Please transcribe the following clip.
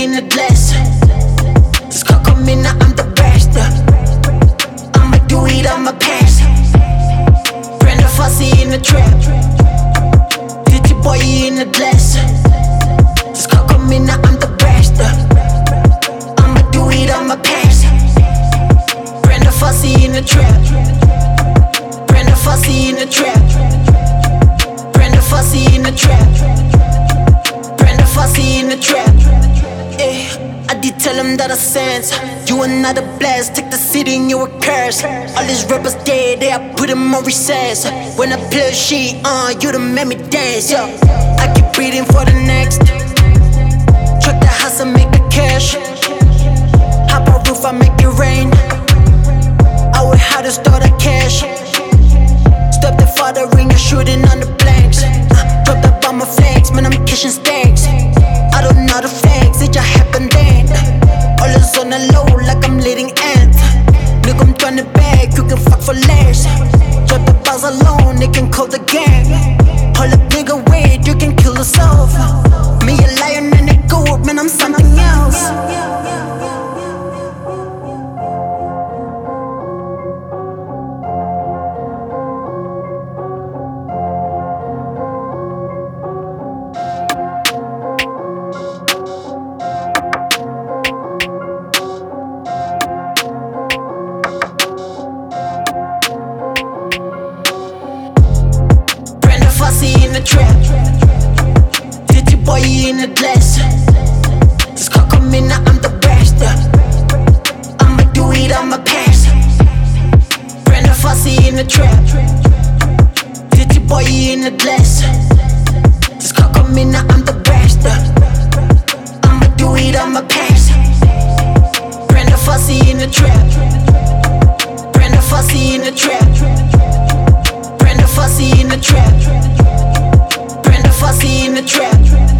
in the glass. This cock on me, now I'm the best. I'ma do it, I'ma pass. Brenda Fassie in the trap. Pretty boy in the glass. This cock on me, now I'm the best. I'ma do it, I'ma pass. Brenda Fassie in the trap. Brenda Fassie in the trap. Brenda Fassie in the trap. Brenda Fassie in the trap. I did tell him that I sense you are not a blast. Take the city and you're a curse. All these rappers dead, I put them on recess. When I play shit, you done made me dance. I keep breathing for the next. Truck the house and make the cash. Hop on roof, I make it rain. I would have to start a cash. Stop the father ring, you're shooting on the blanks. Drop the bomber flags, man, I'm catching stacks. I don't know the facts, it just happened then. All is on the low, like I'm leading ants. Nigga, I'm trying to bag, you can fuck for less. Drop the bars alone, they can call the gang. Hold up, nigga, wait, you can kill yourself. Me a lion and a goat, man, I'm something else. In the trap, pretty boy in the glass. This cock on me, now I'm the best. I'ma do it, I'ma pass. Brenda Fassie in the trap, pretty boy in the glass. This cock on me, now I'm the best. I'ma do it, I'ma pass. Brenda Fassie in the trap. Brenda Fassie in the trap. Brenda Fassie in the trap. Brenda Fassie in the trap.